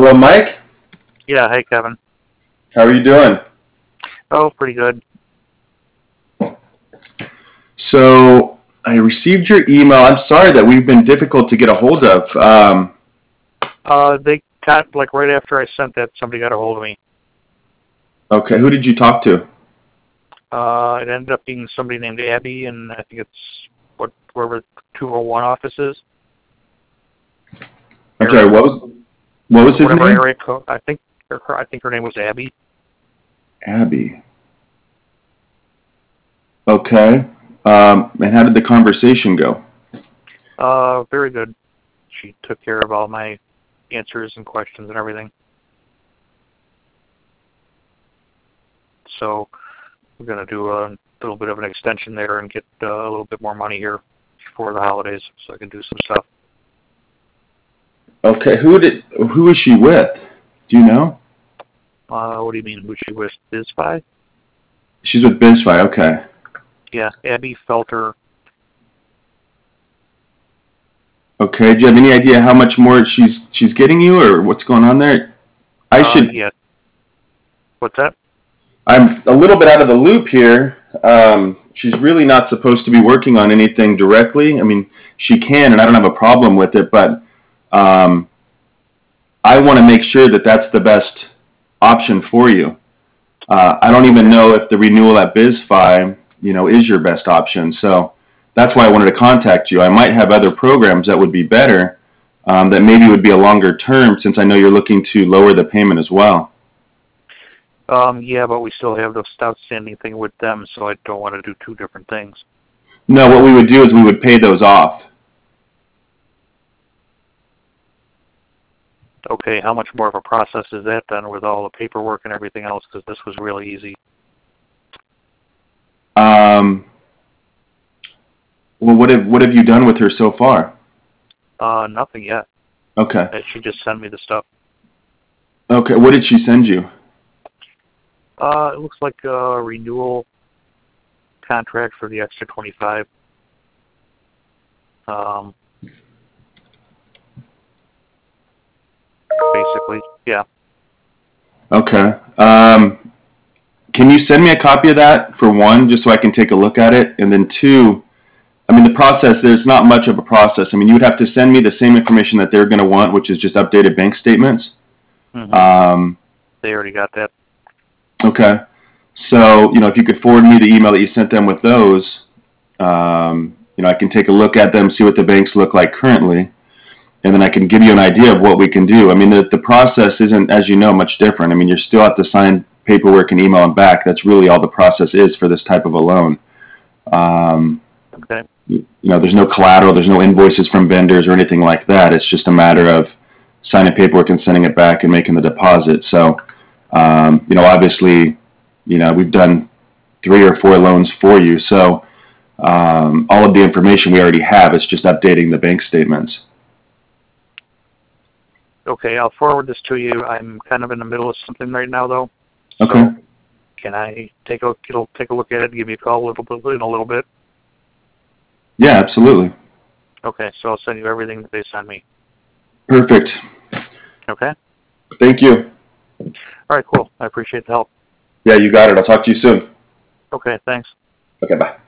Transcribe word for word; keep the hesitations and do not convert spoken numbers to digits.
Hello, Mike. Yeah, hey Kevin. How are you doing? Oh, pretty good. So I received your email. I'm sorry that we've been difficult to get a hold of. Um, Uh, they got, like, right after I sent that, somebody got a hold of me. okay, who did you talk to? Uh, it ended up being somebody named Abby, and I think it's, what, wherever two oh one office is. I'm Area, sorry. What was what was his whatever name? area code. I think her, I think her name was Abby. Abby. Okay. Um, and how did the conversation go? Uh, very good. She took care of all my answers and questions and everything. So we're gonna do a little bit of an extension there and get uh, a little bit more money here before the holidays, so I can do some stuff. Okay. Who did? Who is she with? Do you know? Uh, what do you mean? Who she with? BizFi? She's with BizFi. Okay. Yeah, Abby Felter. Okay. Do you have any idea how much more she's she's getting you, or what's going on there? I Uh, should. yeah. What's that? I'm a little bit out of the loop here. Um, she's really not supposed to be working on anything directly. I mean, she can, and I don't have a problem with it, but um, I want to make sure that that's the best option for you. Uh, I don't even know if the renewal at BizFi, you know, is your best option. So that's why I wanted to contact you. I might have other programs that would be better, um, that maybe would be a longer term, since I know you're looking to lower the payment as well. Um, yeah, but we still have the outstanding thing with them, so I don't want to do two different things. No, what we would do is we would pay those off. Okay, how much more of a process is that then with all the paperwork and everything else? Because this was really easy. Um, well, what have what have you done with her so far? Uh, nothing yet. Okay. Uh, She just sent me the stuff. Okay. What did she send you? Uh, it looks like a renewal contract for the extra twenty-five. Um, basically, yeah. Okay. Um, can you send me a copy of that for one, just so I can take a look at it, and then two, I mean, the process, there's not much of a process. I mean, you would have to send me the same information that they're going to want, which is just updated bank statements. Mm-hmm. Um, They already got that. okay. So, you know, if you could forward me the email that you sent them with those, um, you know, I can take a look at them, see what the banks look like currently, and then I can give you an idea of what we can do. I mean, the, the process isn't, as you know, much different. I mean, you still have to sign paperwork and email them back. That's really all the process is for this type of a loan. Um, Okay. you know, there's no collateral, there's no invoices from vendors or anything like that. It's just a matter of signing paperwork and sending it back and making the deposit. So, um, you know, obviously, you know, we've done three or four loans for you. So, um, all of the information we already have. It's just updating the bank statements. Okay, I'll forward this to you. I'm kind of in the middle of something right now, though. Okay. So can I take a take a look at it and give you a call a little bit in a little bit? Yeah, absolutely. Okay, so I'll send you everything that they send me. Perfect. Okay? Thank you. All right, cool. I appreciate the help. Yeah, you got it. I'll talk to you soon. Okay, thanks. Okay, bye.